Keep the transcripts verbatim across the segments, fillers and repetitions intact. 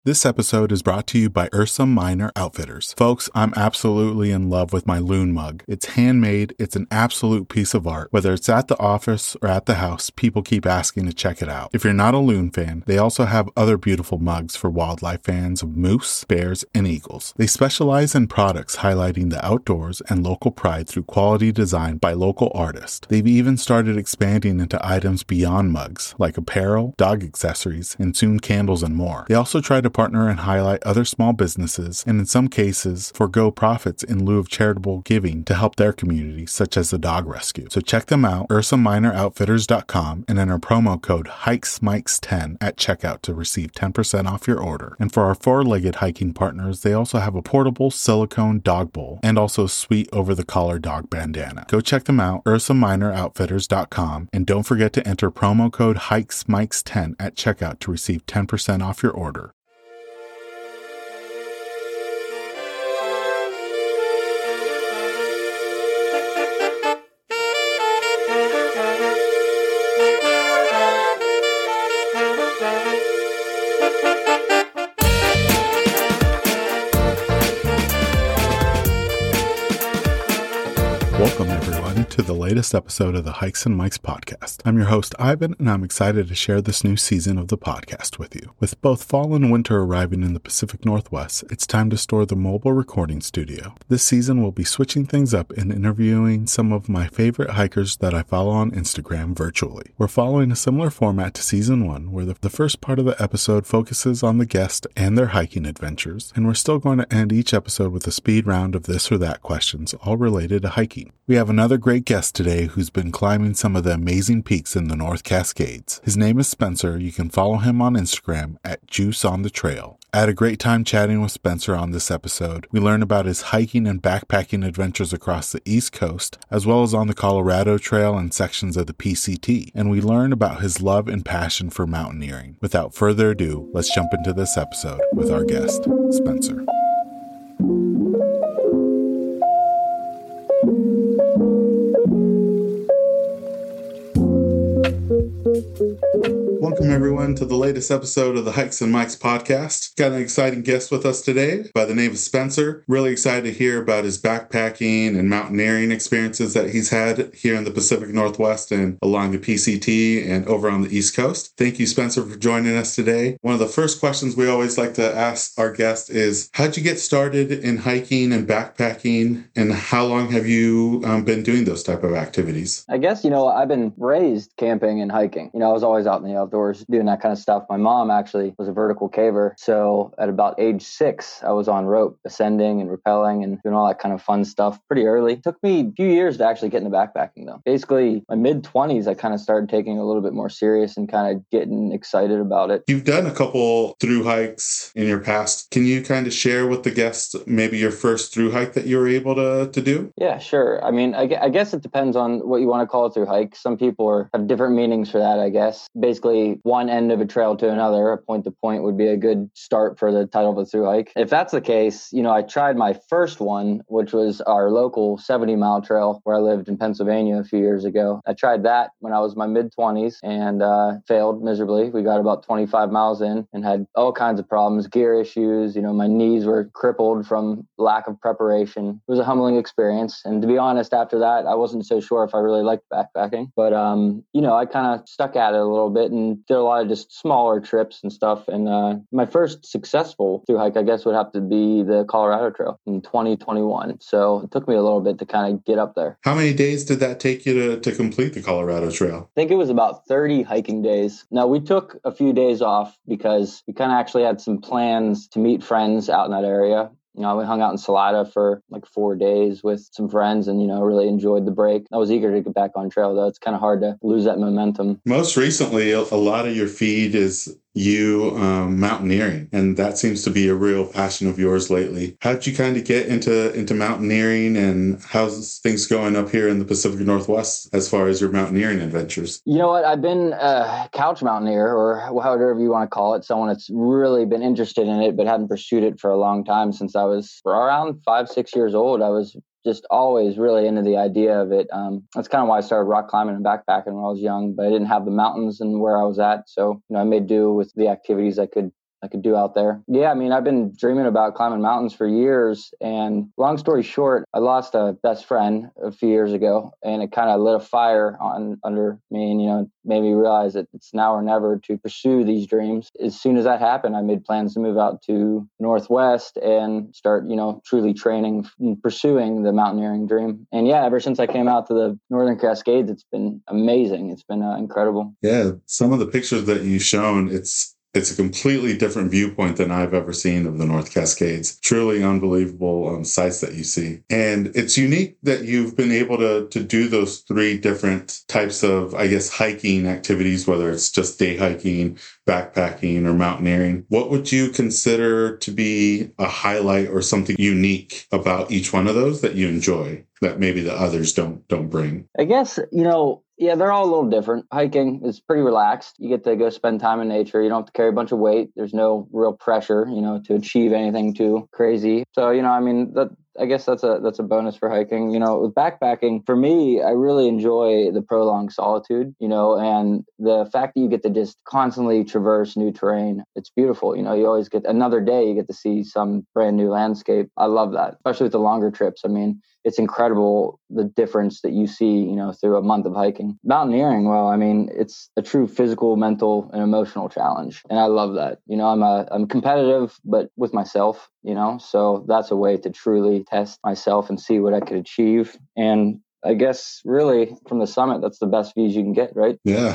This episode is brought to you by Ursa Minor Outfitters. Folks, I'm absolutely in love with my Loon mug. It's handmade, it's an absolute piece of art. Whether it's at the office or at the house, people keep asking to check it out. If you're not a Loon fan, they also have other beautiful mugs for wildlife fans of moose, bears, and eagles. They specialize in products highlighting the outdoors and local pride through quality design by local artists. They've even started expanding into items beyond mugs, like apparel, dog accessories, and soon candles and more. They also try to partner and highlight other small businesses, and in some cases, forego profits in lieu of charitable giving to help their community, such as the dog rescue. So check them out, ursa minor outfitters dot com, and enter promo code hikes mikes ten at checkout to receive ten percent off your order. And for our four-legged hiking partners, they also have a portable silicone dog bowl and also a sweet over-the-collar dog bandana. Go check them out, ursa minor outfitters dot com, and don't forget to enter promo code hikes mikes ten at checkout to receive ten percent off your order. Welcome, everyone, to the latest episode of the Hikes and Mikes podcast. I'm your host, Ivan, and I'm excited to share this new season of the podcast with you. With both fall and winter arriving in the Pacific Northwest, it's time to store the mobile recording studio. This season, we'll be switching things up and interviewing some of my favorite hikers that I follow on Instagram virtually. We're following a similar format to season one, where the, the first part of the episode focuses on the guest and their hiking adventures, and we're still going to end each episode with a speed round of this or that questions, all related to hiking. We have another great guest today who's been climbing some of the amazing peaks in the North Cascades. His name is Spencer. You can follow him on Instagram at Juice on the Trail. I had a great time chatting with Spencer on this episode. We learn about his hiking and backpacking adventures across the East Coast, as well as on the Colorado Trail and sections of the P C T. And we learn about his love and passion for mountaineering. Without further ado, let's jump into this episode with our guest, Spencer. Welcome, everyone, to the latest episode of the Hikes and Mikes podcast. Got an exciting guest with us today by the name of Spencer. Really excited to hear about his backpacking and mountaineering experiences that he's had here in the Pacific Northwest and along the P C T and over on the East Coast. Thank you, Spencer, for joining us today. One of the first questions we always like to ask our guests is, how'd you get started in hiking and backpacking, and how long have you um, been doing those type of activities? I guess, you know, I've been raised camping and hiking. You know, I was always out in the outdoors doing that kind of stuff. My mom actually was a vertical caver. So at about age six, I was on rope, ascending and rappelling and doing all that kind of fun stuff pretty early. It took me a few years to actually get into backpacking, though. Basically, my mid-twenties, I kind of started taking it a little bit more serious and kind of getting excited about it. You've done a couple through hikes in your past. Can you kind of share with the guests maybe your first through hike that you were able to, to do? Yeah, sure. I mean, I, I guess it depends on what you want to call a through hike. Some people are, have different meanings for that, I guess. Basically, one end of a trail to another, a point to point would be a good start for the title of a through hike. If that's the case, you know, I tried my first one, which was our local seventy mile trail where I lived in Pennsylvania a few years ago. I tried that when I was in my mid twenties and uh, failed miserably. We got about twenty-five miles in and had all kinds of problems, gear issues. You know, my knees were crippled from lack of preparation. It was a humbling experience. And to be honest, after that, I wasn't so sure if I really liked backpacking. But, um, you know, I kind of stuck at it a little bit and did a lot of just smaller trips and stuff. And uh, my first successful through hike, I guess, would have to be the Colorado Trail in twenty twenty-one. So it took me a little bit to kind of get up there. How many days did that take you to, to complete the Colorado Trail? I think it was about thirty hiking days. Now, we took a few days off because we kind of actually had some plans to meet friends out in that area. You know, we hung out in Salida for like four days with some friends and, you know, really enjoyed the break. I was eager to get back on trail, though. It's kind of hard to lose that momentum. Most recently, a lot of your feed is you um, mountaineering, and that seems to be a real passion of yours lately. How did you kind of get into into mountaineering, and how's things going up here in the Pacific Northwest as far as your mountaineering adventures? You know what? I've been a couch mountaineer, or however you want to call it, someone that's really been interested in it but hadn't pursued it for a long time. Since I was around five, six years old, I was just always really into the idea of it. Um, that's kind of why I started rock climbing and backpacking when I was young, but I didn't have the mountains and where I was at. So, you know, I made do with the activities I could I could do out there. Yeah, I mean, I've been dreaming about climbing mountains for years. And long story short, I lost a best friend a few years ago, and it kind of lit a fire on under me, and you know, made me realize that it's now or never to pursue these dreams. As soon as that happened, I made plans to move out to Northwest and start, you know, truly training and pursuing the mountaineering dream. And yeah, ever since I came out to the Northern Cascades, it's been amazing. It's been uh, incredible. Yeah, some of the pictures that you've shown, it's It's a completely different viewpoint than I've ever seen of the North Cascades. Truly unbelievable um, sights that you see. And it's unique that you've been able to, to do those three different types of, I guess, hiking activities, whether it's just day hiking, backpacking, or mountaineering. What would you consider to be a highlight or something unique about each one of those that you enjoy that maybe the others don't don't bring? I guess, you know, yeah, they're all a little different. Hiking is pretty relaxed. You get to go spend time in nature. You don't have to carry a bunch of weight. There's no real pressure, you know, to achieve anything too crazy. So, you know, I mean, that I guess that's a that's a bonus for hiking. You know, with backpacking, for me, I really enjoy the prolonged solitude, you know, and the fact that you get to just constantly traverse new terrain. It's beautiful. You know, you always get another day, you get to see some brand new landscape. I love that, especially with the longer trips. I mean, it's incredible the difference that you see, you know, through a month of hiking. Mountaineering, well, I mean, it's a true physical, mental, and emotional challenge. And I love that. You know, I'm a, I'm competitive, but with myself, you know, so that's a way to truly test myself and see what I could achieve. And I guess really from the summit, that's the best views you can get, right? Yeah.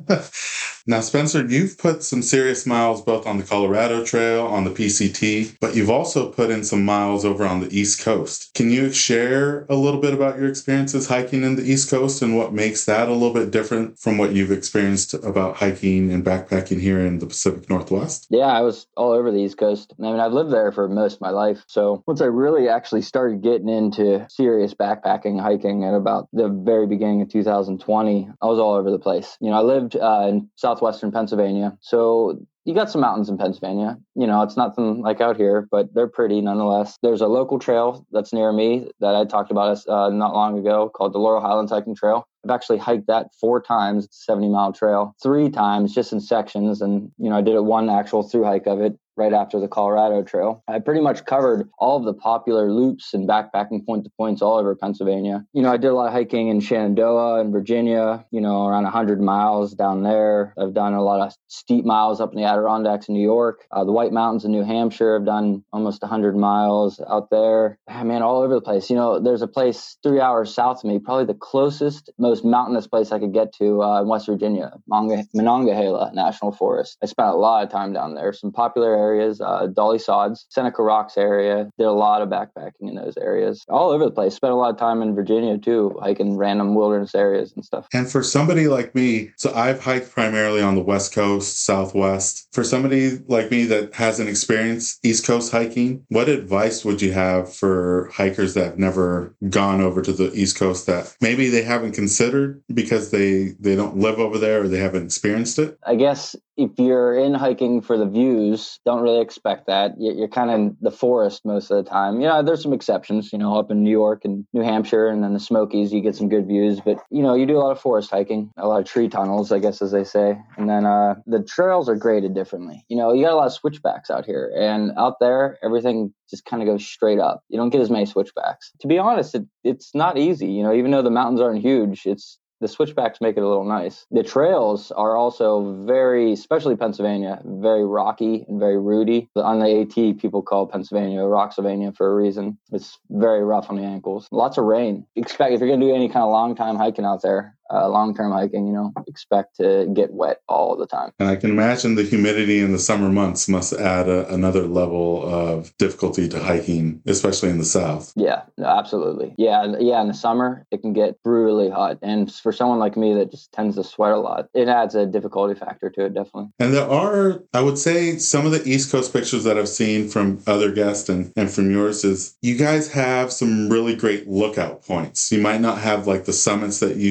Now, Spencer, you've put some serious miles both on the Colorado Trail, on the P C T, but you've also put in some miles over on the East Coast. Can you share a little bit about your experiences hiking in the East Coast and what makes that a little bit different from what you've experienced about hiking and backpacking here in the Pacific Northwest? Yeah, I was all over the East Coast. I mean, I've lived there for most of my life. So once I really actually started getting into serious backpacking, hiking at about the very beginning of two thousand twenty, I was all over the place. You know, I lived uh, in southwestern Pennsylvania. So you got some mountains in Pennsylvania. You know, it's nothing like out here, but they're pretty nonetheless. There's a local trail that's near me that I talked about uh, not long ago called the Laurel Highlands Hiking Trail. I've actually hiked that four times. It's a seventy mile trail, three times just in sections. And, you know, I did it one actual through hike of it right after the Colorado Trail. I pretty much covered all of the popular loops and backpacking point to points all over Pennsylvania. You know, I did a lot of hiking in Shenandoah and Virginia, you know, around one hundred miles down there. I've done a lot of steep miles up in the Adirondacks in New York, uh, the White Mountains in New Hampshire. I've done almost one hundred miles out there. Ah, man, all over the place. You know, there's a place three hours south of me, probably the closest, most mountainous place I could get to uh, in West Virginia, Monga- Monongahela National Forest. I spent a lot of time down there. Some popular areas, uh, Dolly Sods, Seneca Rocks area. Did a lot of backpacking in those areas. All over the place. Spent a lot of time in Virginia too, hiking random wilderness areas and stuff. And for somebody like me, so I've hiked primarily on the West Coast, Southwest. For somebody like me that hasn't experienced East Coast hiking, what advice would you have for hikers that have never gone over to the East Coast that maybe they haven't considered because they, they don't live over there or they haven't experienced it? I guess if you're in hiking for the views, don't really expect that. You're kind of in the forest most of the time. You know, there's some exceptions, you know, up in New York and New Hampshire and then the Smokies, you get some good views. But, you know, you do a lot of forest hiking, a lot of tree tunnels, I guess, as they say. And then uh, the trails are graded differently. You know, you got a lot of switchbacks out here. And out there, everything just kind of goes straight up. You don't get as many switchbacks. To be honest, it, it's not easy. You know, even though the mountains aren't huge, it's the switchbacks make it a little nice. The trails are also very, especially Pennsylvania, very rocky and very rooty. On the AT, people call Pennsylvania Rocksylvania for a reason. It's very rough on the ankles. Lots of rain. Expect if you're going to do any kind of long time hiking out there, uh, long-term hiking, you know, expect to get wet all the time. And I can imagine the humidity in the summer months must add a, another level of difficulty to hiking, especially in the South. Yeah, absolutely. Yeah, yeah. In the summer, it can get brutally hot. And for someone like me that just tends to sweat a lot, it adds a difficulty factor to it, definitely. And there are, I would say, some of the East Coast pictures that I've seen from other guests and, and from yours is you guys have some really great lookout points. You might not have like the summits that you have here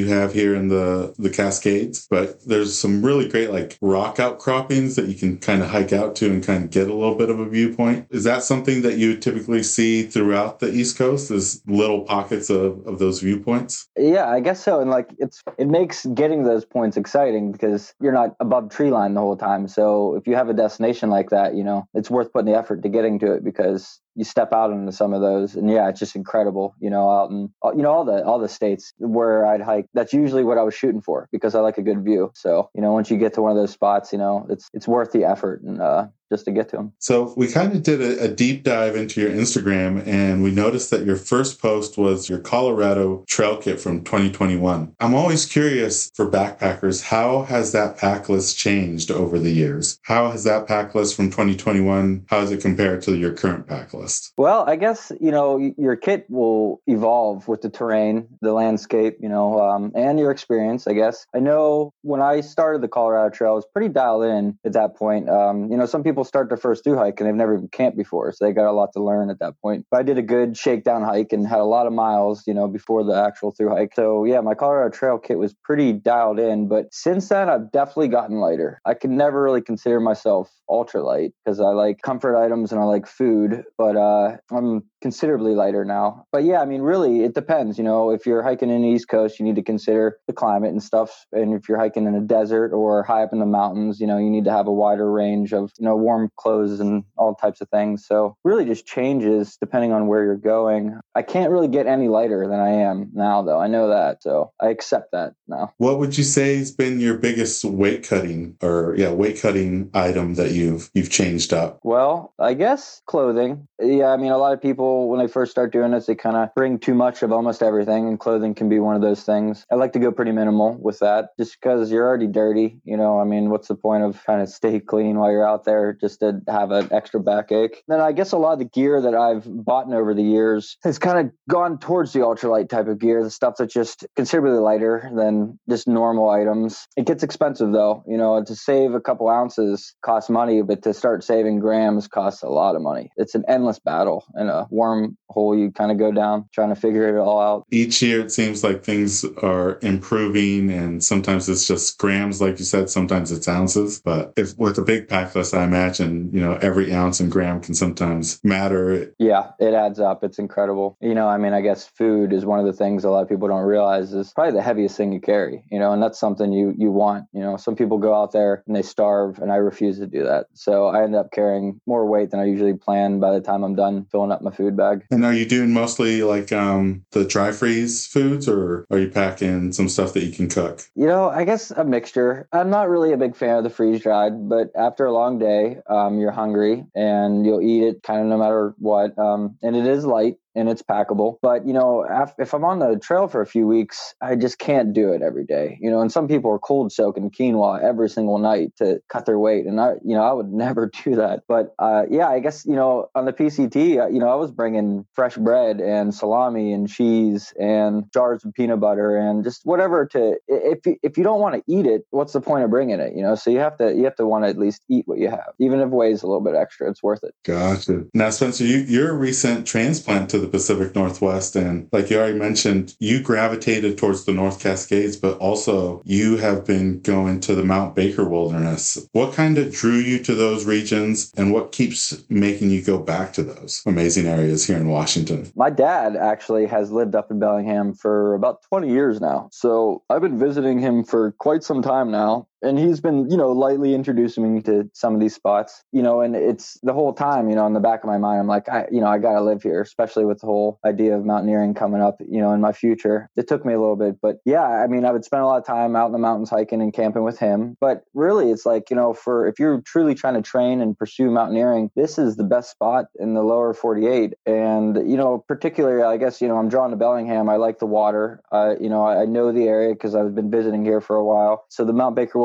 here in the, the Cascades, but there's some really great like rock outcroppings that you can kind of hike out to and kind of get a little bit of a viewpoint. Is that something that you typically see throughout the East Coast, is little pockets of, of those viewpoints? Yeah, I guess so. And like it's it makes getting to those points exciting because you're not above tree line the whole time. So if you have a destination like that, you know, it's worth putting the effort to getting to it because you step out into some of those and yeah, it's just incredible, you know, out in, you know, all the, all the states where I'd hike. That's usually what I was shooting for because I like a good view. So, you know, once you get to one of those spots, you know, it's, it's worth the effort and, uh, just to get to them. So we kind of did a, a deep dive into your Instagram and we noticed that your first post was your Colorado trail kit from twenty twenty-one. I'm always curious for backpackers, how has that pack list changed over the years? How has that pack list from twenty twenty-one, how does it compare to your current pack list? Well, I guess, you know, your kit will evolve with the terrain, the landscape, you know, um, and your experience, I guess. I know when I started the Colorado Trail, I was pretty dialed in at that point. Um, you know, some people start their first through hike and they've never even camped before, so they got a lot to learn at that point. But I did a good shakedown hike and had a lot of miles, you know, before the actual through hike. So yeah, my Colorado Trail kit was pretty dialed in. But since then, I've definitely gotten lighter. I could never really consider myself ultralight because I like comfort items and I like food, but uh, I'm considerably lighter now. But yeah, I mean, really, it depends. You know, if you're hiking in the East Coast, you need to consider the climate and stuff. And if you're hiking in a desert or high up in the mountains, you know, you need to have a wider range of, you know, warm clothes and all types of things. So really just changes depending on where you're going. I can't really get any lighter than I am now, though. I know that. So I accept that now. What would you say has been your biggest weight cutting or yeah, weight cutting item that you've you've changed up? Well, I guess clothing. Yeah, I mean, a lot of people, when they first start doing this, they kind of bring too much of almost everything, and clothing can be one of those things. I like to go pretty minimal with that just because you're already dirty. You know, I mean, what's the point of trying to stay clean while you're out there just to have an extra backache? Then I guess a lot of the gear that I've bought over the years has kind of gone towards the ultralight type of gear, the stuff that's just considerably lighter than just normal items. It gets expensive though, you know, to save a couple ounces costs money, but to start saving grams costs a lot of money. It's an endless battle and a wormhole you kind of go down trying to figure it all out. Each year it seems like things are improving and sometimes it's just grams, like you said, sometimes it's ounces. But if with a big pack list, I imagine, you know, every ounce and gram can sometimes matter. Yeah, it adds up. It's incredible. You know, I mean, I guess food is one of the things a lot of people don't realize is probably the heaviest thing you carry, you know, and that's something you, you want. You know, some people go out there and they starve and I refuse to do that. So I end up carrying more weight than I usually plan by the time I'm done filling up my food bag. And are you doing mostly like um, the dry freeze foods or are you packing some stuff that you can cook? You know, I guess a mixture. I'm not really a big fan of the freeze dried, but after a long day, um, you're hungry and you'll eat it kind of no matter what. Um, and it is light and it's packable. But, you know, if I'm on the trail for a few weeks, I just can't do it every day. You know, and some people are cold soaking quinoa every single night to cut their weight. And I, you know, I would never do that. But uh, yeah, I guess, you know, on the P C T, uh, you know, I was bringing fresh bread and salami and cheese and jars of peanut butter and just whatever to, if you, if you don't want to eat it, what's the point of bringing it? You know, so you have to, you have to want to at least eat what you have. Even if it weighs a little bit extra, it's worth it. Gotcha. Now, Spencer, you, you're a recent transplant to the Pacific Northwest. And like you already mentioned, you gravitated towards the North Cascades, but also you have been going to the Mount Baker Wilderness. What kind of drew you to those regions and what keeps making you go back to those amazing areas here in Washington? My dad actually has lived up in Bellingham for about twenty years now. So I've been visiting him for quite some time now. And he's been, you know, lightly introducing me to some of these spots, you know, and it's the whole time, you know, in the back of my mind, I'm like, I, you know, I got to live here, especially with the whole idea of mountaineering coming up, you know, in my future. It took me a little bit, but yeah, I mean, I would spend a lot of time out in the mountains hiking and camping with him. But really, it's like, you know, for if you're truly trying to train and pursue mountaineering, this is the best spot in the lower forty-eight. And, you know, particularly, I guess, you know, I'm drawn to Bellingham. I like the water. Uh, you know, I, I know the area because I've been visiting here for a while. So the Mount Baker Wilderness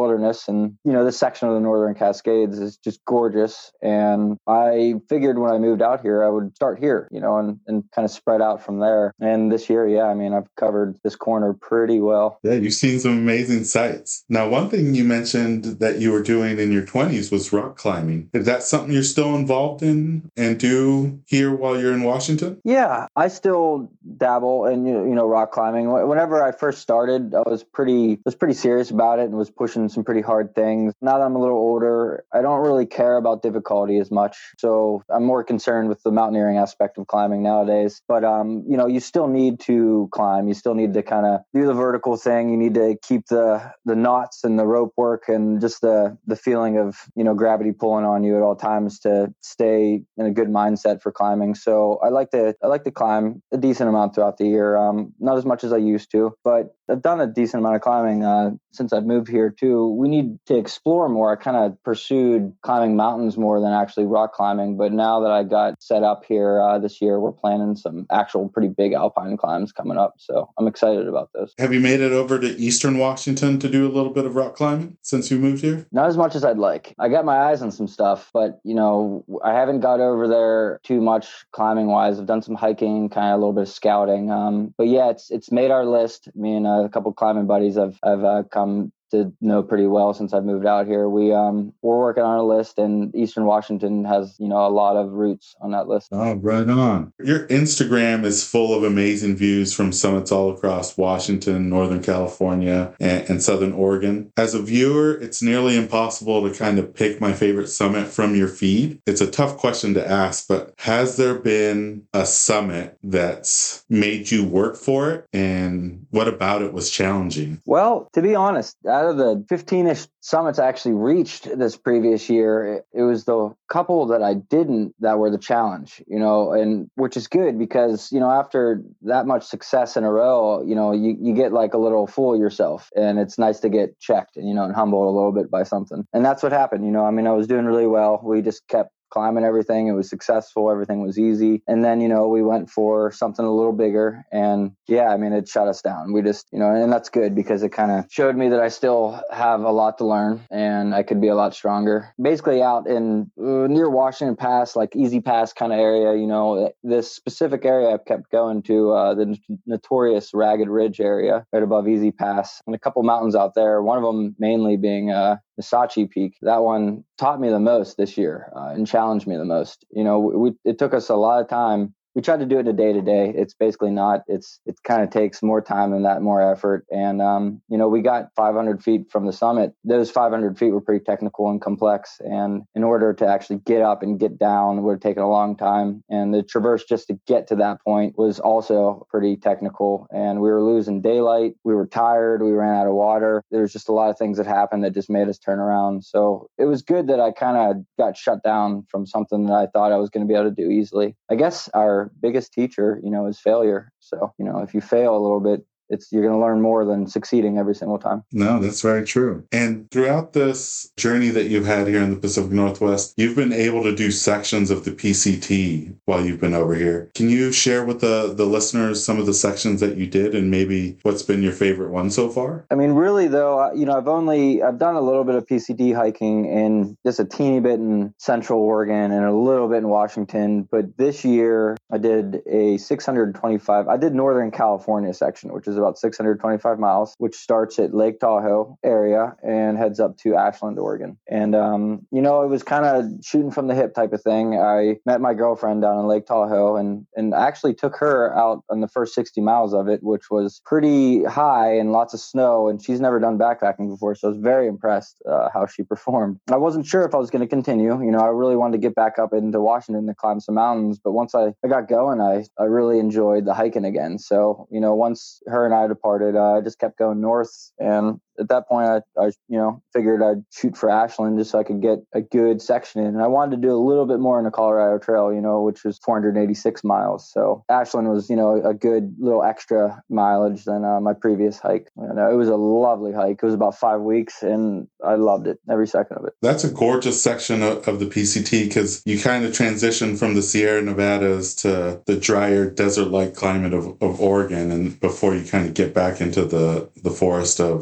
wilderness. And, you know, this section of the Northern Cascades is just gorgeous. And I figured when I moved out here, I would start here, you know, and, and kind of spread out from there. And this year, yeah, I mean, I've covered this corner pretty well. Yeah, you've seen some amazing sights. Now, one thing you mentioned that you were doing in your twenties was rock climbing. Is that something you're still involved in and do here while you're in Washington? Yeah, I still dabble in, you know, rock climbing. Whenever I first started, I was pretty was pretty serious about it and was pushing some pretty hard things. Now that I'm a little older, I don't really care about difficulty as much. So I'm more concerned with the mountaineering aspect of climbing nowadays. But, um, you know, you still need to climb. You still need to kind of do the vertical thing. You need to keep the, the knots and the rope work and just the, the feeling of, you know, gravity pulling on you at all times to stay in a good mindset for climbing. So I like to I like to climb a decent amount throughout the year. Um, not as much as I used to, but I've done a decent amount of climbing uh, since I've moved here too. We need to explore more. I kind of pursued climbing mountains more than actually rock climbing. But now that I got set up here uh, this year, we're planning some actual pretty big alpine climbs coming up. So I'm excited about those. Have you made it over to Eastern Washington to do a little bit of rock climbing since you moved here? Not as much as I'd like. I got my eyes on some stuff, but you know, I haven't got over there too much climbing wise. I've done some hiking, kind of a little bit of scouting. Um, but yeah, it's it's made our list. Me and uh, a couple of climbing buddies I've I've uh, come to know pretty well since I've moved out here. We um we're working on a list, and Eastern Washington has, you know, a lot of routes on that list. Oh, right on. Your Instagram is full of amazing views from summits all across Washington, Northern California, and, and Southern Oregon. As a viewer, it's nearly impossible to kind of pick my favorite summit from your feed. It's a tough question to ask, but has there been a summit that's made you work for it? And what about it was challenging? Well, to be honest, out of the fifteen-ish summits I actually reached this previous year, it, it was the couple that I didn't that were the challenge, you know, and which is good because, you know, after that much success in a row, you know, you, you get like a little full of yourself, and it's nice to get checked and, you know, and humbled a little bit by something. And that's what happened. You know, I mean, I was doing really well. We just kept climbing everything. It was successful. Everything was easy. And then, you know, we went for something a little bigger, and yeah, I mean, it shut us down. We just, you know, and that's good because it kind of showed me that I still have a lot to learn and I could be a lot stronger. Basically out in uh, near Washington Pass, like Easy Pass kind of area, you know, this specific area I've kept going to, uh, the notorious Ragged Ridge area right above Easy Pass, and a couple mountains out there, one of them mainly being uh, Missachi Peak. That one taught me the most this year uh, and challenged me the most. You know, we, it took us a lot of time. We tried to do it a day to day. It's basically not, it's, it kind of takes more time than that, more effort. And, um, you know, we got five hundred feet from the summit. Those five hundred feet were pretty technical and complex. And in order to actually get up and get down, it would have taken a long time. And the traverse just to get to that point was also pretty technical. And we were losing daylight. We were tired. We ran out of water. There was just a lot of things that happened that just made us turn around. So it was good that I kind of got shut down from something that I thought I was going to be able to do easily. I guess our biggest teacher, you know, is failure. So, you know, if you fail a little bit, it's you're going to learn more than succeeding every single time. No, that's very true. And throughout this journey that you've had here in the Pacific Northwest, you've been able to do sections of the P C T while you've been over here. Can you share with the, the listeners some of the sections that you did and maybe what's been your favorite one so far? I mean, really, though, you know, I've only I've done a little bit of P C T hiking in just a teeny bit in Central Oregon and a little bit in Washington. But this year I did a six hundred twenty-five. I did Northern California section, which is about six hundred twenty-five miles, which starts at Lake Tahoe area and heads up to Ashland, Oregon. And, um, you know, it was kind of shooting from the hip type of thing. I met my girlfriend down in Lake Tahoe and, and actually took her out on the first sixty miles of it, which was pretty high and lots of snow. And she's never done backpacking before. So I was very impressed uh, how she performed. I wasn't sure if I was going to continue. You know, I really wanted to get back up into Washington to climb some mountains. But once I, I got going, I, I really enjoyed the hiking again. So, you know, once her and I departed, uh, I just kept going north, and at that point, I, I, you know, figured I'd shoot for Ashland just so I could get a good section in. And I wanted to do a little bit more in the Colorado Trail, you know, which was four hundred eighty-six miles. So Ashland was, you know, a good little extra mileage than uh, my previous hike. And, uh, it was a lovely hike. It was about five weeks, and I loved it, every second of it. That's a gorgeous section of, of the P C T because you kind of transition from the Sierra Nevadas to the drier desert-like climate of, of Oregon, and before you kind of get back into the, the forest of um,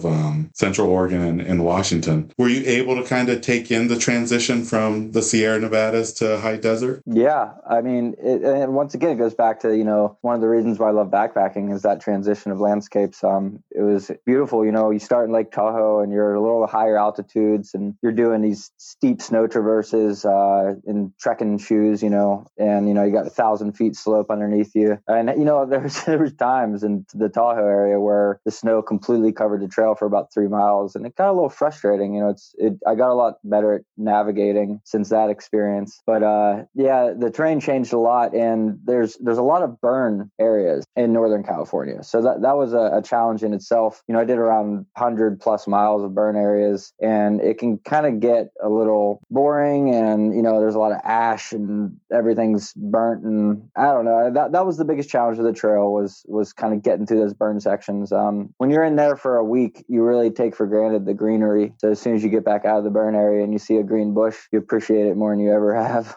um, Central Oregon and, and Washington. Were you able to kind of take in the transition from the Sierra Nevadas to high desert? Yeah, I mean, it, and once again, it goes back to, you know, one of the reasons why I love backpacking is that transition of landscapes. Um, it was beautiful. You know, you start in Lake Tahoe and you're at a little higher altitudes and you're doing these steep snow traverses uh, in trekking shoes, you know, and, you know, you got a thousand feet slope underneath you. And, you know, there was, there was times in the Tahoe area where the snow completely covered the trail for about three miles and it got a little frustrating. You know, it's, it, I got a lot better at navigating since that experience. But uh, yeah, the terrain changed a lot and there's, there's a lot of burn areas in Northern California. So that, that was a, a challenge in itself. You know, I did around one hundred plus miles of burn areas and it can kind of get a little boring and, you know, there's a lot of ash and everything's burnt and I don't know. That that was the biggest challenge of the trail was was kind of getting through those burn sections. Um, when you're in there for a week, you really take for granted the greenery. So as soon as you get back out of the burn area and you see a green bush, you appreciate it more than you ever have.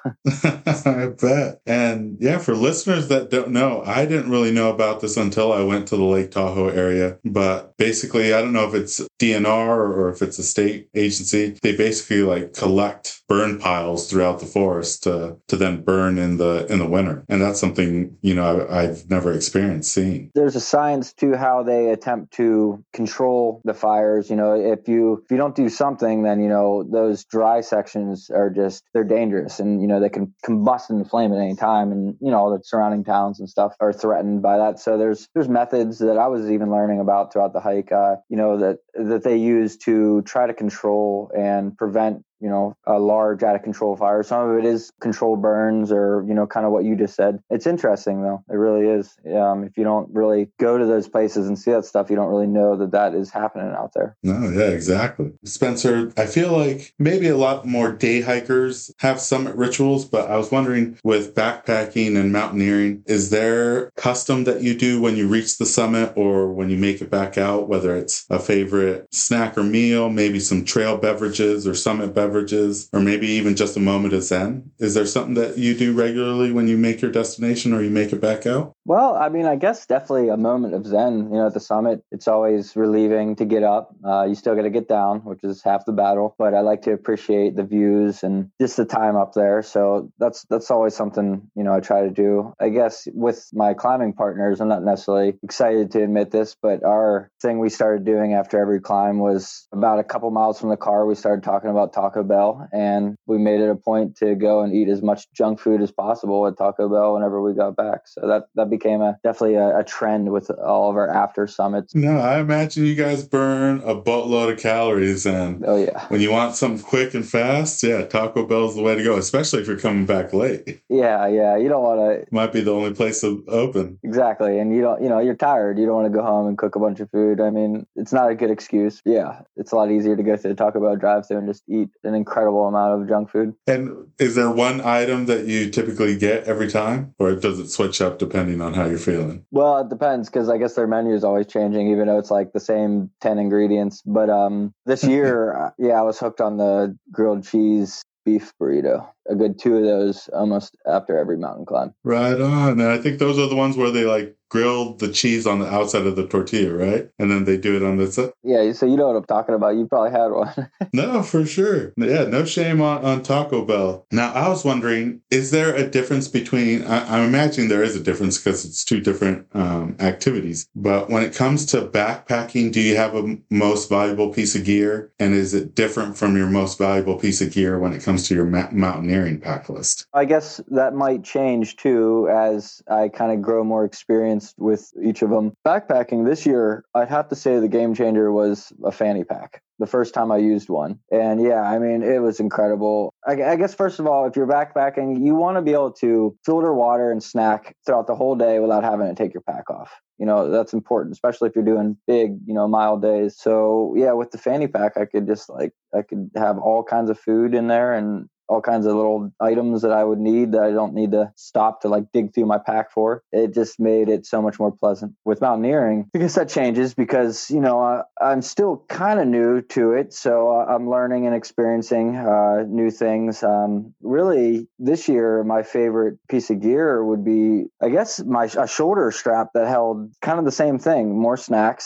I bet. And yeah, for listeners that don't know, I didn't really know about this until I went to the Lake Tahoe area. But basically, I don't know if it's D N R or if it's a state agency. They basically like collect burn piles throughout the forest to, to then burn in the in the winter. And that's something, you know, I, I've never experienced seeing. There's a science to how they attempt to control the fires. You know, if you if you don't do something, then, you know, those dry sections are just, they're dangerous and, you know, they can combust into flame at any time. And, you know, the surrounding towns and stuff are threatened by that. So there's there's methods that I was even learning about throughout the hike, uh, you know, that that they use to try to control and prevent, you know, a large out of control fire. Some of it is controlled burns or, you know, kind of what you just said. It's interesting though. It really is. Um, if you don't really go to those places and see that stuff, you don't really know that that is happening out there. No, yeah, exactly. Spencer, I feel like maybe a lot more day hikers have summit rituals, but I was wondering with backpacking and mountaineering, is there custom that you do when you reach the summit or when you make it back out, whether it's a favorite snack or meal, maybe some trail beverages or summit beverages? Beverages, or maybe even just a moment of zen? Is there something that you do regularly when you make your destination or you make it back out? Well, I mean, I guess definitely a moment of zen. You know, at the summit, it's always relieving to get up. Uh, you still got to get down, which is half the battle. But I like to appreciate the views and just the time up there. So that's that's always something, you know, I try to do. I guess with my climbing partners, I'm not necessarily excited to admit this, but our thing we started doing after every climb was about a couple miles from the car, we started talking about Taco Bell, and we made it a point to go and eat as much junk food as possible at Taco Bell whenever we got back. So that that became a definitely a, a trend with all of our after summits. No, I imagine you guys burn a boatload of calories, and oh yeah, when you want something quick and fast, yeah, Taco Bell's the way to go, especially if you're coming back late. Yeah, yeah, you don't want to. Might be the only place open. Exactly, and you don't, you know, you're tired. You don't want to go home and cook a bunch of food. I mean, it's not a good excuse. Yeah, it's a lot easier to go to the Taco Bell drive-thru and just eat an incredible amount of junk food. And is there one item that you typically get every time, or does it switch up depending on how you're feeling? Well, it depends, because I guess their menu is always changing, even though it's like the same ten ingredients. But um, this year, yeah, I was hooked on the grilled cheese beef burrito. A good two of those almost after every mountain climb. Right on. And I think those are the ones where they like grill the cheese on the outside of the tortilla, right? And then they do it on the side. Yeah, so you know what I'm talking about. You probably had one. No, for sure. Yeah, no shame on, on Taco Bell. Now, I was wondering, is there a difference between, I, I'm imagining there is a difference because it's two different um, activities. But when it comes to backpacking, do you have a most valuable piece of gear? And is it different from your most valuable piece of gear when it comes to your ma- mountaineering pack list? I guess that might change too as I kind of grow more experienced with each of them. Backpacking this year, I'd have to say the game changer was a fanny pack. The first time I used one. And yeah, I mean, it was incredible. I, I guess, first of all, if you're backpacking, you want to be able to filter water and snack throughout the whole day without having to take your pack off. You know, that's important, especially if you're doing big, you know, mile days. So yeah, with the fanny pack, I could just like, I could have all kinds of food in there and all kinds of little items that I would need that I don't need to stop to like dig through my pack for. It just made it so much more pleasant. With mountaineering, I guess that changes because, you know, uh, I'm still kind of new to it. So uh, I'm learning and experiencing uh, new things. Um, really, this year, my favorite piece of gear would be, I guess, my a shoulder strap that held kind of the same thing, more snacks,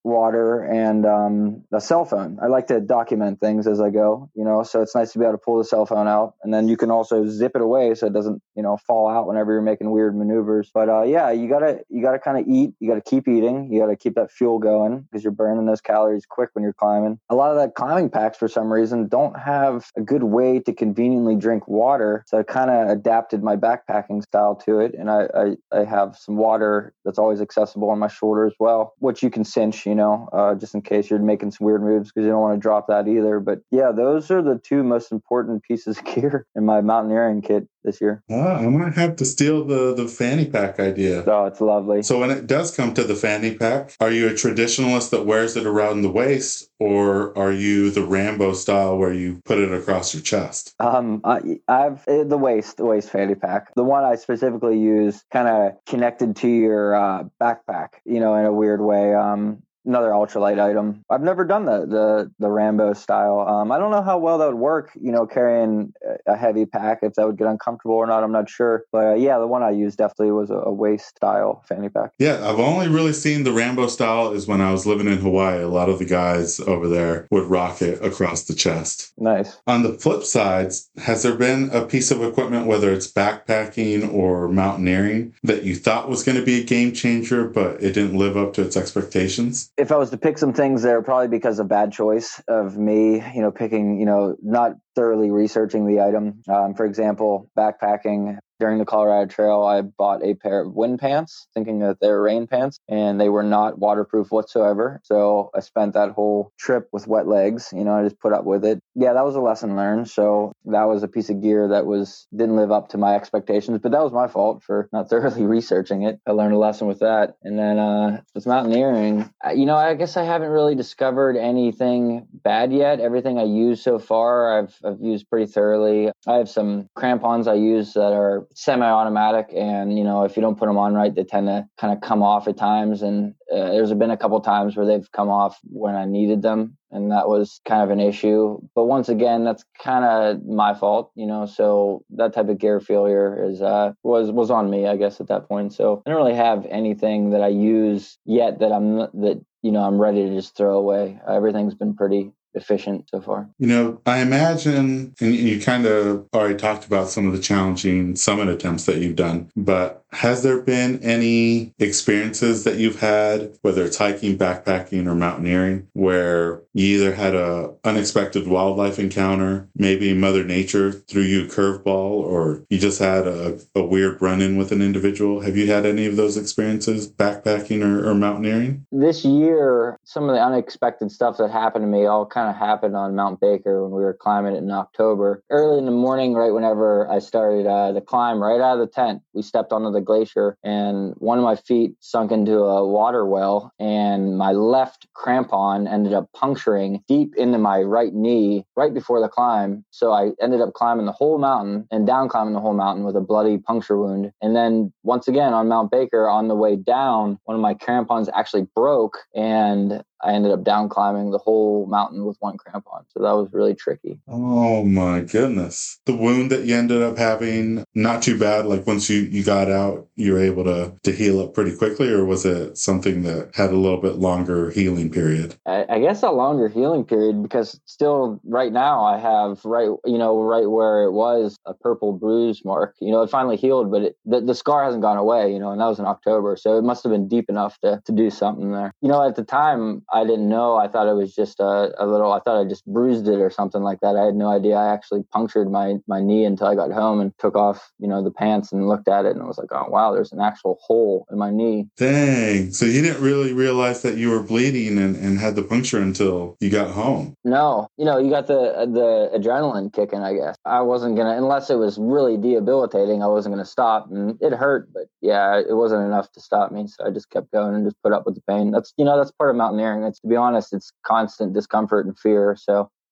water, and um, a cell phone. I like to document things as I go, you know, so it's nice to be able to pull the cell phone out, and then you can also zip it away so it doesn't, you know, fall out whenever you're making weird maneuvers. But uh, yeah, you gotta you gotta kind of eat. You gotta keep eating. You gotta keep that fuel going because you're burning those calories quick when you're climbing. A lot of that climbing packs, for some reason, don't have a good way to conveniently drink water, so I kind of adapted my backpacking style to it, and I, I I have some water that's always accessible on my shoulder as well, which you can cinch, you know, uh, just in case you're making some weird moves because you don't want to drop that either. But yeah, those are the two most important pieces of gear in my mountaineering kit this year. Ah, I might have to steal the, the fanny pack idea. Oh, it's lovely. So when it does come to the fanny pack, are you a traditionalist that wears it around the waist, or are you the Rambo style where you put it across your chest? Um, I, I've the waist, the waist fanny pack. The one I specifically use, kind of connected to your uh, backpack, you know, in a weird way. Um, Another ultralight item. I've never done the the the Rambo style. Um, I don't know how well that would work, you know, carrying a heavy pack, if that would get uncomfortable or not. I'm not sure. But uh, yeah, the one I used definitely was a, a waist style fanny pack. Yeah, I've only really seen the Rambo style is when I was living in Hawaii. A lot of the guys over there would rock it across the chest. Nice. On the flip side, has there been a piece of equipment, whether it's backpacking or mountaineering, that you thought was going to be a game changer, but it didn't live up to its expectations? If I was to pick some things there, probably because of bad choice of me, you know, picking, you know, not thoroughly researching the item. Um, for example, backpacking. During the Colorado Trail, I bought a pair of wind pants, thinking that they were rain pants, and they were not waterproof whatsoever. So I spent that whole trip with wet legs. You know, I just put up with it. Yeah, that was a lesson learned. So that was a piece of gear that was didn't live up to my expectations, but that was my fault for not thoroughly researching it. I learned a lesson with that. And then uh, with mountaineering, you know, I guess I haven't really discovered anything bad yet. Everything I use so far, I've I've used pretty thoroughly. I have some crampons I use that are semi-automatic, and you know, if you don't put them on right, they tend to kind of come off at times, and uh, there's been a couple times where they've come off when I needed them, and that was kind of an issue. But once again, that's kind of my fault, you know, so that type of gear failure is uh was was on me, I guess, at that point. So I don't really have anything that I use yet that I'm that you know I'm ready to just throw away. Everything's been pretty efficient so far. You know, I imagine, and you kind of already talked about some of the challenging summit attempts that you've done, but has there been any experiences that you've had, whether it's hiking, backpacking, or mountaineering, where you either had a unexpected wildlife encounter, maybe Mother Nature threw you a curveball, or you just had a, a weird run-in with an individual? Have you had any of those experiences, backpacking or, or mountaineering? This year, some of the unexpected stuff that happened to me all kind of happened on Mount Baker when we were climbing it in October. Early in the morning, right whenever I started uh, the climb, right out of the tent, we stepped onto the glacier, and one of my feet sunk into a water well, and my left crampon ended up puncturing deep into my right knee right before the climb. So I ended up climbing the whole mountain and down climbing the whole mountain with a bloody puncture wound. And then once again on Mount Baker, on the way down, one of my crampons actually broke, and I ended up down climbing the whole mountain with one crampon. So that was really tricky. Oh my goodness. The wound that you ended up having, not too bad. Like once you, you got out, you were able to, to heal up pretty quickly, or was it something that had a little bit longer healing period? I, I guess a longer healing period, because still right now I have right, you know, right where it was a purple bruise mark. You know, it finally healed, but it, the, the scar hasn't gone away, you know, and that was in October. So it must have been deep enough to, to do something there. You know, at the time, I didn't know. I thought it was just a, a little, I thought I just bruised it or something like that. I had no idea. I actually punctured my, my knee until I got home and took off, you know, the pants and looked at it, and I was like, oh, wow, there's an actual hole in my knee. Dang. So you didn't really realize that you were bleeding and, and had the puncture until you got home. No, you know, you got the, the adrenaline kicking, I guess. I wasn't going to, unless it was really debilitating, I wasn't going to stop, and it hurt, but yeah, it wasn't enough to stop me. So I just kept going and just put up with the pain. That's, you know, that's part of mountaineering. It's, to be honest, it's constant discomfort and fear. So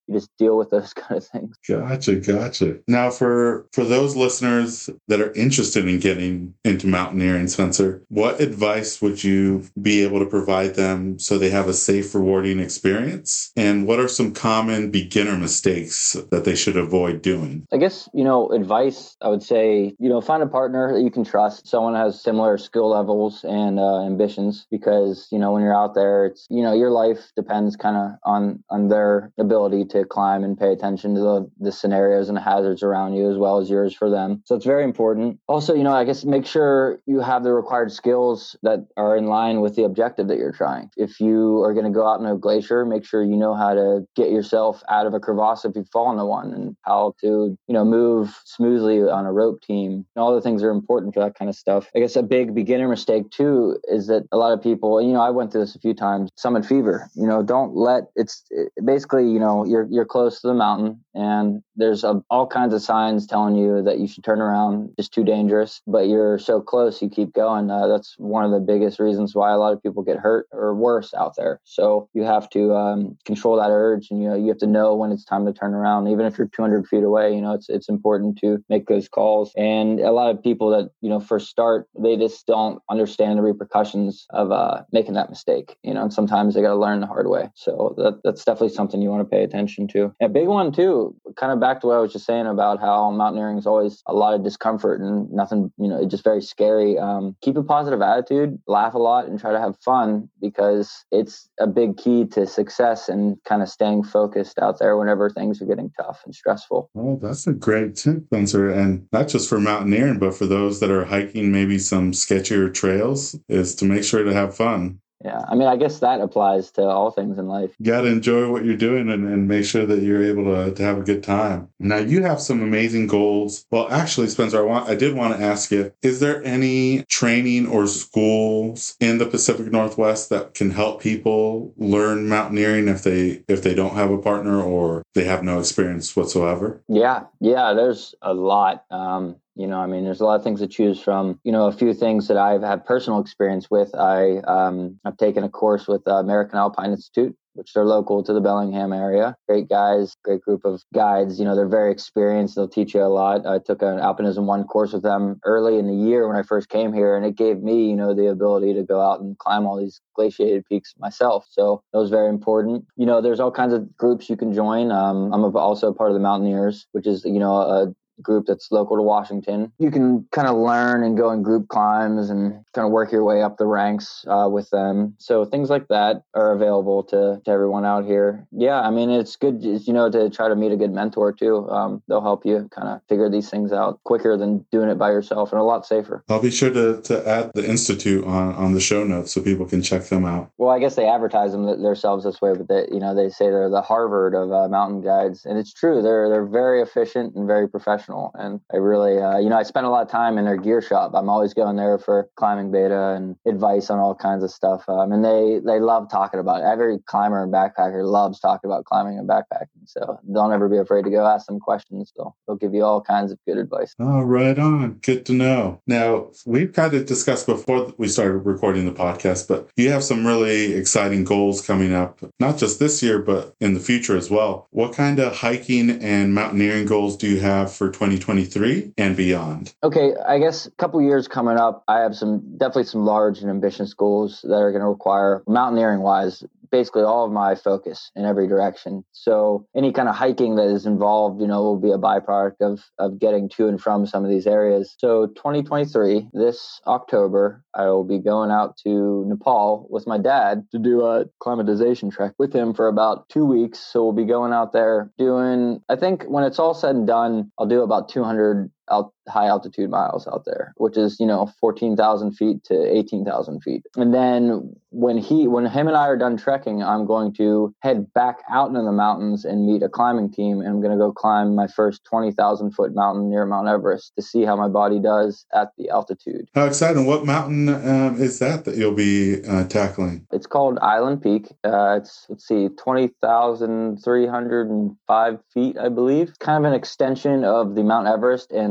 you just deal with those kind of things. Gotcha, gotcha. Now, for for those listeners that are interested in getting into mountaineering, Spencer, what advice would you be able to provide them so they have a safe, rewarding experience? And what are some common beginner mistakes that they should avoid doing? I guess, you know, advice, I would say, you know, find a partner that you can trust, someone who has similar skill levels and uh, ambitions, because, you know, when you're out there, it's, you know, your life depends kind of on, on their ability to climb and pay attention to the, the scenarios and the hazards around you as well as yours for them. So it's very important. Also, you know, I guess make sure you have the required skills that are in line with the objective that you're trying. If you are going to go out in a glacier, make sure you know how to get yourself out of a crevasse if you fall into one, and how to, you know, move smoothly on a rope team. And all the things are important for that kind of stuff. I guess a big beginner mistake too is that a lot of people, you know, I went through this a few times, summit fever. You know, don't let it's it, basically, you know, you're you're close to the mountain and there's a, all kinds of signs telling you that you should turn around, it's too dangerous, but you're so close, you keep going. Uh, that's one of the biggest reasons why a lot of people get hurt or worse out there. So you have to um, control that urge, and you know, you have to know when it's time to turn around. Even if you're two hundred feet away, you know, it's it's important to make those calls. And a lot of people that, you know, first start, they just don't understand the repercussions of uh, making that mistake, you know, and sometimes they got to learn the hard way. So that, that's definitely something you want to pay attention to. A big one too, kind of back to what I was just saying about how mountaineering is always a lot of discomfort and nothing, you know, it's just very scary. Um, keep a positive attitude, laugh a lot, and try to have fun, because it's a big key to success and kind of staying focused out there whenever things are getting tough and stressful. Oh, that's a great tip, Spencer. And not just for mountaineering, but for those that are hiking maybe some sketchier trails, is to make sure to have fun. Yeah, I mean, I guess that applies to all things in life. You got to enjoy what you're doing and, and make sure that you're able to, to have a good time. Now, you have some amazing goals. Well, actually, Spencer, I want I did want to ask you, is there any training or schools in the Pacific Northwest that can help people learn mountaineering if they if they don't have a partner or they have no experience whatsoever? Yeah, yeah, there's a lot. Um, You know, I mean, there's a lot of things to choose from. You know, a few things that I've had personal experience with. I, um, I've taken a course with the American Alpine Institute, which they're local to the Bellingham area. Great guys, great group of guides. You know, they're very experienced. They'll teach you a lot. I took an Alpinism One course with them early in the year when I first came here, and it gave me, you know, the ability to go out and climb all these glaciated peaks myself. So that was very important. You know, there's all kinds of groups you can join. Um, I'm also a part of the Mountaineers, which is, you know, a group that's local to Washington. You can kind of learn and go in group climbs and kind of work your way up the ranks uh, with them. So things like that are available to, to everyone out here. Yeah, I mean, it's good, you know, to try to meet a good mentor too. Um, they'll help you kind of figure these things out quicker than doing it by yourself, and a lot safer. I'll be sure to, to add the Institute on, on the show notes so people can check them out. Well, I guess they advertise them themselves this way, but they, you know, they say they're the Harvard of uh, mountain guides, and it's true. They're they're very efficient and very professional. And I really, uh, you know, I spend a lot of time in their gear shop. I'm always going there for climbing beta and advice on all kinds of stuff. Um, and they, they love talking about it. Every climber and backpacker loves talking about climbing and backpacking. So don't ever be afraid to go ask them questions. They'll, they'll give you all kinds of good advice. Oh, right on. Good to know. Now, we've kind of discussed before we started recording the podcast, but you have some really exciting goals coming up, not just this year, but in the future as well. What kind of hiking and mountaineering goals do you have for twenty twenty-three and beyond? Okay, I guess a couple years coming up, I have some definitely some large and ambitious goals that are going to require, mountaineering wise, basically all of my focus in every direction. So any kind of hiking that is involved, you know, will be a byproduct of of getting to and from some of these areas. So twenty twenty-three, this October, I will be going out to Nepal with my dad to do a climatization trek with him for about two weeks. So we'll be going out there doing, I think when it's all said and done, I'll do about two hundred out high altitude miles out there, which is, you know, fourteen thousand feet to eighteen thousand feet. And then when he, when him and I are done trekking, I'm going to head back out into the mountains and meet a climbing team. And I'm going to go climb my first twenty thousand foot mountain near Mount Everest to see how my body does at the altitude. How exciting. What mountain um, is that that you'll be uh, tackling? It's called Island Peak. Uh, it's, let's see, twenty thousand three hundred five feet, I believe. Kind of an extension of the Mount Everest and Lhotse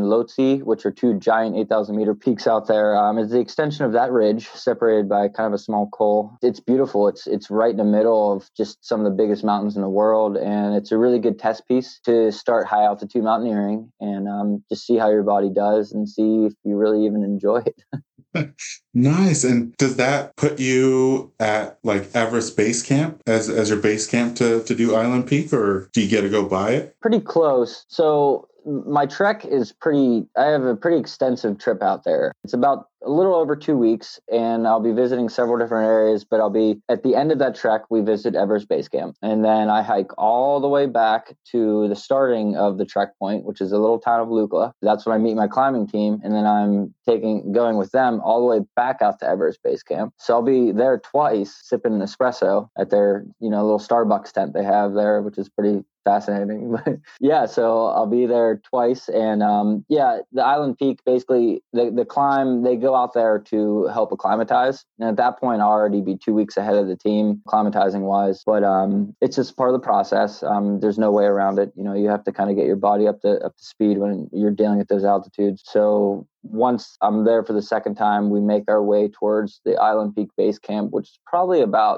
T, which are two giant eight thousand meter peaks out there, um, is the extension of that ridge, separated by kind of a small col. It's beautiful. It's it's right in the middle of just some of the biggest mountains in the world, and it's a really good test piece to start high altitude mountaineering and um, just see how your body does and see if you really even enjoy it. Nice. And does that put you at like Everest Base Camp as as your base camp to, to do Island Peak, or do you get to go by it? Pretty close. So my trek is pretty, I have a pretty extensive trip out there. It's about a little over two weeks, and I'll be visiting several different areas, but I'll be at the end of that trek, we visit Everest Base Camp. And then I hike all the way back to the starting of the trek point, which is a little town of Lukla. That's when I meet my climbing team. And then I'm taking, going with them all the way back out to Everest Base Camp. So I'll be there twice sipping an espresso at their, you know, little Starbucks tent they have there, which is pretty fascinating. But yeah, so I'll be there twice. And um, yeah, the Island Peak, basically the, the climb, they go out there to help acclimatize. And at that point, I'll already be two weeks ahead of the team, acclimatizing wise. But um, it's just part of the process. Um, there's no way around it. You know, you have to kind of get your body up to up to speed when you're dealing with those altitudes. So once I'm there for the second time, we make our way towards the Island Peak Base Camp, which is probably about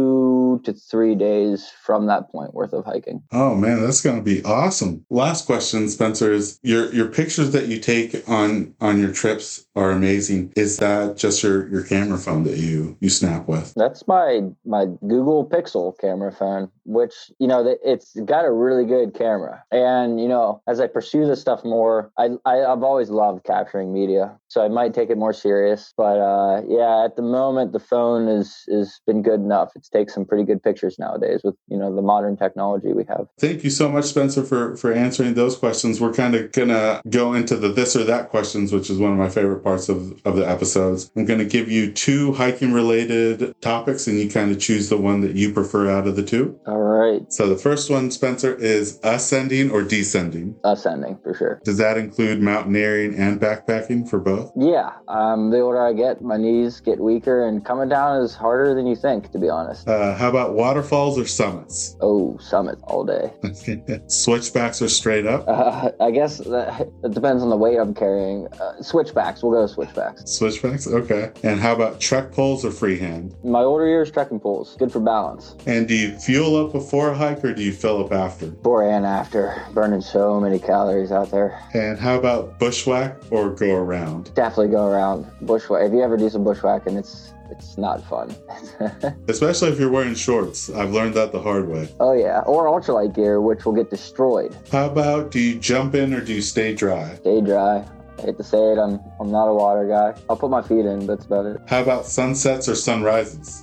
two to three days from that point worth of hiking. Oh man, that's going to be awesome. Last question, Spencer, is your your pictures that you take on on your trips are amazing. Is that just your your camera phone that you you snap with? That's my my Google Pixel camera phone, which, you know, it's got a really good camera. And, you know, as I pursue this stuff more, I, I I've always loved capturing media, so I might take it more serious. But uh, yeah, at the moment, the phone is is been good enough. It takes some pretty good pictures nowadays with, you know, the modern technology we have. Thank you so much, Spencer, for for answering those questions. We're kind of gonna go into the this or that questions, which is one of my favorite parts of of the episodes. I'm going to give you two hiking related topics, and you kind of choose the one that you prefer out of the two. All right. So the first one, Spencer, is ascending or descending? Ascending, for sure. Does that include mountaineering and backpacking for both? Yeah. Um, the older I get, my knees get weaker, and coming down is harder than you think, to be honest. Uh, how about waterfalls or summits? Oh, summit all day. Switchbacks or straight up? Uh, I guess that, it depends on the weight I'm carrying. Uh, switchbacks. We'll go switchbacks. Switchbacks? Okay. And how about trek poles or freehand? My older years, trekking poles. Good for balance. And do you fuel up before a hike or do you fill up after? Before and after. Burning so many calories out there. And how about bushwhack or go around? Definitely go around. Bushwhack. If you ever do some bushwhacking, it's it's not fun. Especially if you're wearing shorts. I've learned that the hard way. Oh yeah. Or ultralight gear, which will get destroyed. How about, do you jump in or do you stay dry? Stay dry. I hate to say it, I'm I'm not a water guy. I'll put my feet in, but that's about it. How about sunsets or sunrises?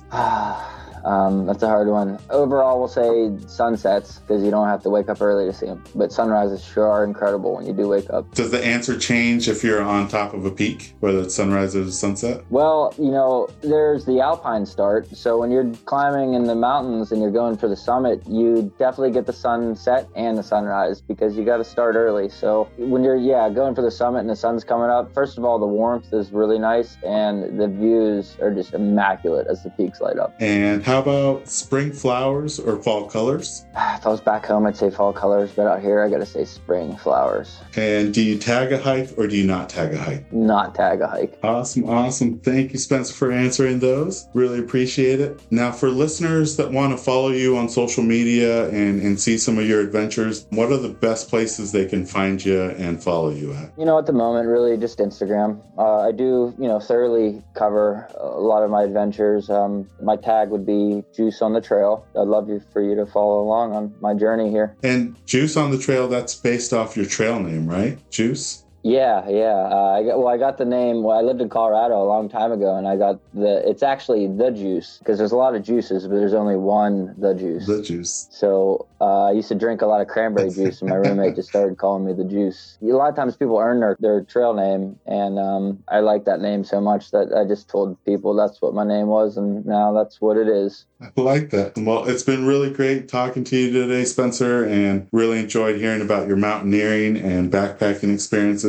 Um, that's a hard one. Overall, we'll say sunsets, because you don't have to wake up early to see them. But sunrises sure are incredible when you do wake up. Does the answer change if you're on top of a peak, whether it's sunrise or sunset? Well, you know, there's the alpine start. So when you're climbing in the mountains and you're going for the summit, you definitely get the sunset and the sunrise, because you got to start early. So when you're, yeah, going for the summit and the sun's coming up, first of all, the warmth is really nice, and the views are just immaculate as the peaks light up. And how about spring flowers or fall colors? If I was back home, I'd say fall colors, but out here, I got to say spring flowers. And do you tag a hike or do you not tag a hike? Not tag a hike. Awesome, awesome. Thank you, Spencer, for answering those. Really appreciate it. Now, for listeners that want to follow you on social media and, and see some of your adventures, what are the best places they can find you and follow you at? You know, at the moment, really just Instagram. Uh, I do, you know, thoroughly cover a lot of my adventures. Um, my tag would be Juice on the Trail. I'd love you for you to follow along on my journey here. And Juice on the Trail, that's based off your trail name, right? Juice? Yeah, yeah. Uh, I got, well, I got the name. Well, I lived in Colorado a long time ago, and I got the. It's actually The Juice, because there's a lot of juices, but there's only one The Juice. The Juice. So uh, I used to drink a lot of cranberry juice, and my roommate just started calling me The Juice. A lot of times people earn their, their trail name, and um, I like that name so much that I just told people that's what my name was, and now that's what it is. I like that. Well, it's been really great talking to you today, Spencer, and really enjoyed hearing about your mountaineering and backpacking experiences.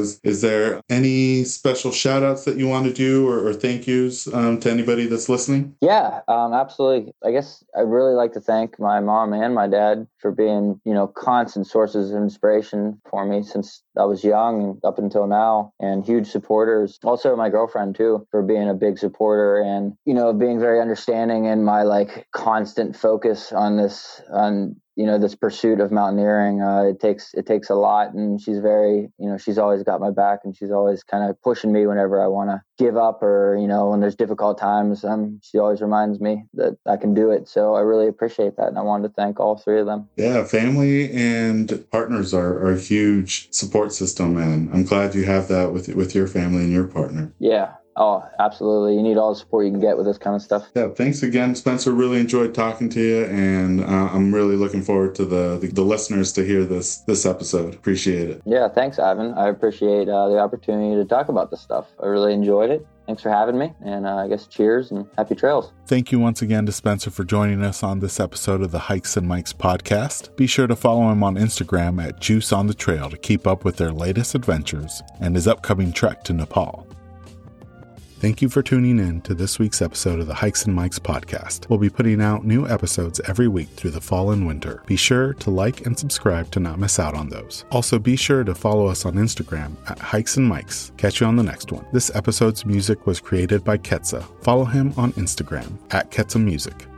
is, is there any special shout outs that you want to do or, or thank yous um, to anybody that's listening? Yeah, um, absolutely. I guess I'd really like to thank my mom and my dad for being, you know, constant sources of inspiration for me since I was young and up until now, and huge supporters. Also my girlfriend too, for being a big supporter and, you know, being very understanding in my like constant focus on this, on, you know, this pursuit of mountaineering. Uh, it takes, it takes a lot, and she's very, you know, she's always got my back, and she's always kind of pushing me whenever I want to give up, or, you know, when there's difficult times. Um, she always reminds me that I can do it. So I really appreciate that. And I wanted to thank all three of them. Yeah. Family and partners are, are a huge support system, and I'm glad you have that with, with your family and your partner. Yeah. Oh, absolutely. You need all the support you can get with this kind of stuff. Yeah, thanks again, Spencer. Really enjoyed talking to you, and uh, I'm really looking forward to the, the the listeners to hear this this episode. Appreciate it. Yeah, thanks, Ivan. I appreciate uh, the opportunity to talk about this stuff. I really enjoyed it. Thanks for having me, and uh, I guess cheers and happy trails. Thank you once again to Spencer for joining us on this episode of the Hikes and Mikes podcast. Be sure to follow him on Instagram at Juice on the Trail to keep up with their latest adventures and his upcoming trek to Nepal. Thank you for tuning in to this week's episode of the Hikes and Mikes podcast. We'll be putting out new episodes every week through the fall and winter. Be sure to like and subscribe to not miss out on those. Also, be sure to follow us on Instagram at Hikes and Mikes. Catch you on the next one. This episode's music was created by Ketsa. Follow him on Instagram at Ketsa Music.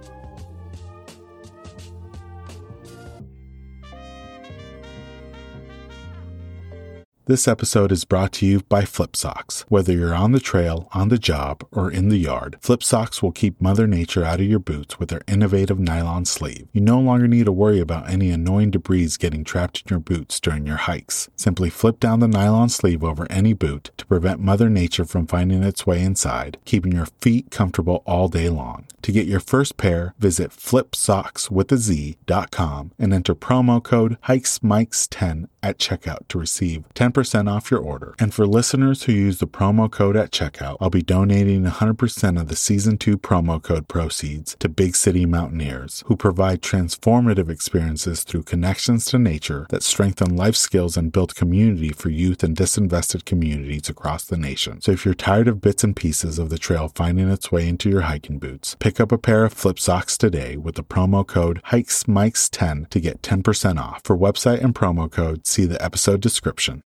This episode is brought to you by Flip Socks. Whether you're on the trail, on the job, or in the yard, Flip Socks will keep Mother Nature out of your boots with their innovative nylon sleeve. You no longer need to worry about any annoying debris getting trapped in your boots during your hikes. Simply flip down the nylon sleeve over any boot to prevent Mother Nature from finding its way inside, keeping your feet comfortable all day long. To get your first pair, visit flip socks with a z dot com and enter promo code hikes mikes ten at checkout to receive ten percent off your order. And for listeners who use the promo code at checkout, I'll be donating one hundred percent of the Season two promo code proceeds to Big City Mountaineers, who provide transformative experiences through connections to nature that strengthen life skills and build community for youth and disinvested communities across the nation. So if you're tired of bits and pieces of the trail finding its way into your hiking boots, pick up a pair of Flip Socks today with the promo code hikes mikes ten to get ten percent off. For website and promo code, see the episode description.